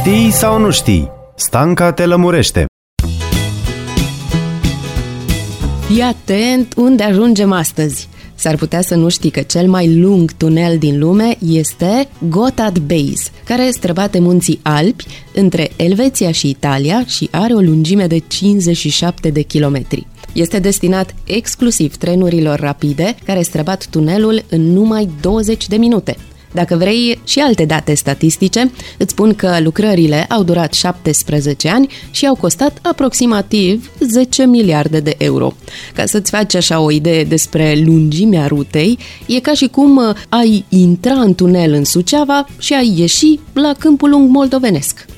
Știi sau nu știi? Stanca te lămurește. Fii atent unde ajungem astăzi. S-ar putea să nu știi că cel mai lung tunel din lume este Gotthard Base, care străbate munții Alpi între Elveția și Italia și are o lungime de 57 de kilometri. Este destinat exclusiv trenurilor rapide, care străbat tunelul în numai 20 de minute. Dacă vrei și alte date statistice, îți spun că lucrările au durat 17 ani și au costat aproximativ 10 miliarde de euro. Ca să-ți faci așa o idee despre lungimea rutei, e ca și cum ai intra în tunel în Suceava și ai ieși la Câmpul Lung moldovenesc.